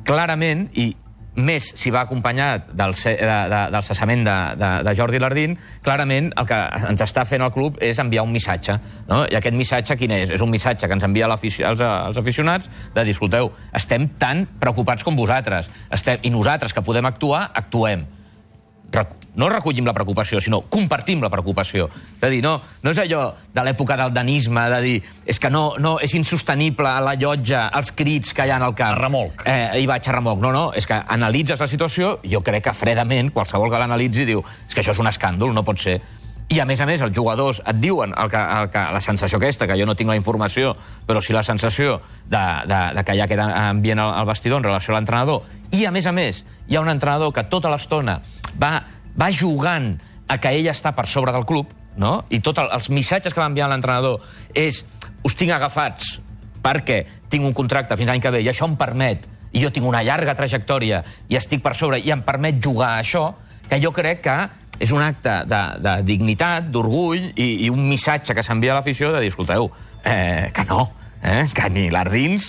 clarament, i més si va acompanyat del cessament de Jordi Lardín, clarament el que ens està fent el club és enviar un missatge, no? I aquest missatge quin és? És un missatge que ens envia als aficionats de dir, escolteu, estem tan preocupats com vosaltres, i nosaltres que podem actuar, actuem. No recollim la preocupació, sinó compartim la preocupació. És a dir, no és allò de l'època del danisme, de dir, és que no és insostenible la llotja, els crits que hi ha al camp. Remolc. I vaig a remolc. No, és que analitzes la situació, jo crec que fredament, qualsevol que l'analitzi diu, és que això és un escàndol, no pot ser. I, a més, els jugadors et diuen la sensació aquesta, que jo no tinc la informació, però sí la sensació de que hi ha aquest ambient al vestidor en relació a l'entrenador. I, a més, hi ha un entrenador que tota l'estona va jugant a que ell està per sobre del club, no? I tots els missatges que va enviar l'entrenador és us tinc agafats perquè tinc un contracte fins l'any que ve i això em permet, i jo tinc una llarga trajectòria i estic per sobre i em permet jugar a això, que jo crec que és un acte de dignitat, d'orgull i un missatge que s'envia a l'afició de dir, escolteu, que no, que ni Lardins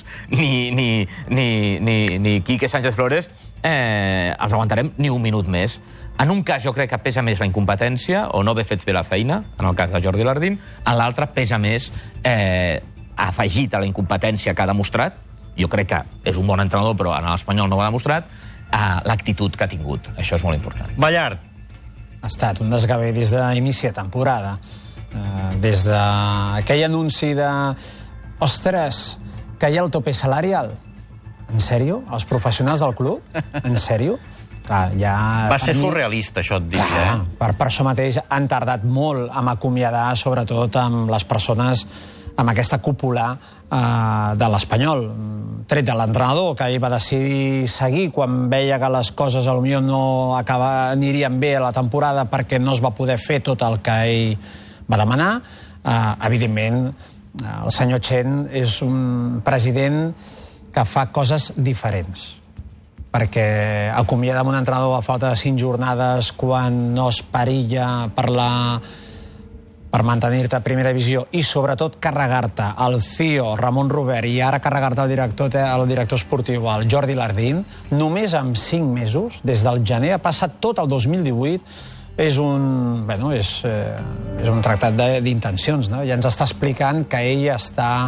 ni Quique Sánchez Flores els aguantarem ni un minut més. En un cas jo crec que pesa més la incompetència o no haver fet bé la feina, en el cas de Jordi Lardín, en l'altre pesa més afegit a la incompetència que ha demostrat, jo crec que és un bon entrenador però en l'Espanyol no ho ha demostrat, l'actitud que ha tingut. Això és molt important. Ballart. Ha estat un desgavell des d'inici de temporada. Des d'aquell anunci de ostres, que hi ha el tope salarial. En sèrio? Els professionals del club? En sèrio? Clar, va ser surrealista, això et diria. Per això mateix han tardat molt en acomiadar, sobretot amb les persones amb aquesta cúpula de l'Espanyol. Tret de l'entrenador, que ell va decidir seguir quan veia que les coses potser no anirien bé a la temporada perquè no es va poder fer tot el que ell va demanar. Evidentment, el senyor Chen és un president que fa coses diferents, perquè acomiada amb un entrenador a falta de 5 jornades quan no es perilla per mantenir-te a primera divisió i sobretot carregar-te el CEO Ramon Robert i ara carregar-te el director esportiu, el Jordi Lardín, només amb 5 mesos, des del gener, ha passat tot el 2018, és un tractat d'intencions, no? Ja ens està explicant que ell està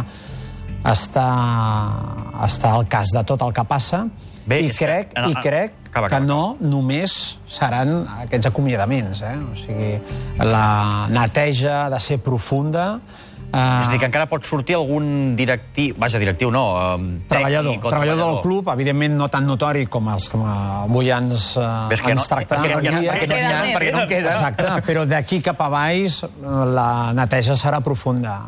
al cas de tot el que passa. Bé, I crec que no només seran aquests acomiadaments. O sigui, la neteja ha de ser profunda. És a dir, que encara pot sortir algun directiu, directiu no, treballador del club, evidentment no tan notori com els que avui ens tracten. Perquè no en queda. Exacte, però d'aquí cap a baix la neteja serà profunda.